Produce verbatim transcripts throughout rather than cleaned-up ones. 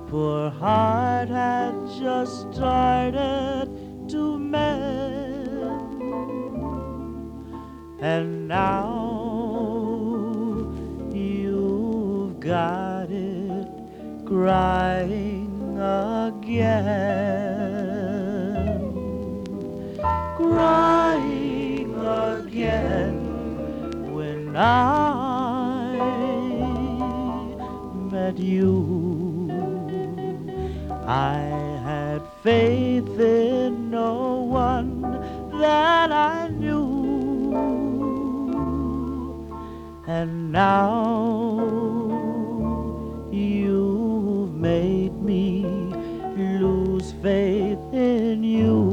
poor heart had just started to mend, and now you've got it crying again, crying again. When I met you, I had faith in no one that I knew, and now you've made me lose faith in you.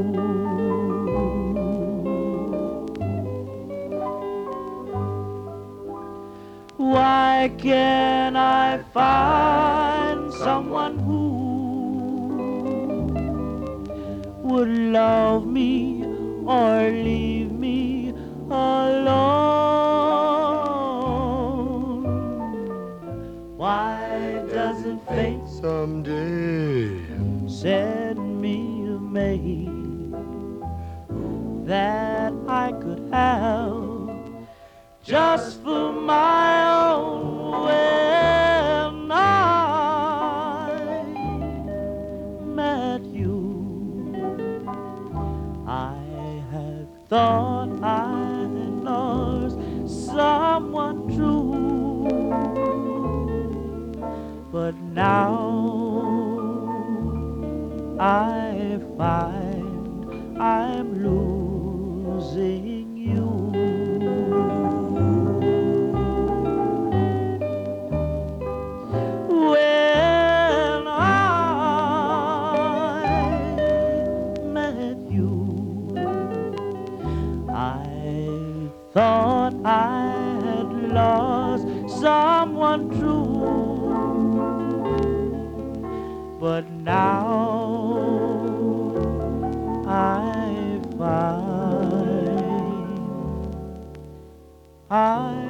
Why can't I find someone who would love me or leave me alone? Why doesn't fate someday send me a maid that I could have just for my own? When I met you, I had thought I lost someone true, but now I find I'm losing you. When I met you, I thought I had lost someone true, but now I find I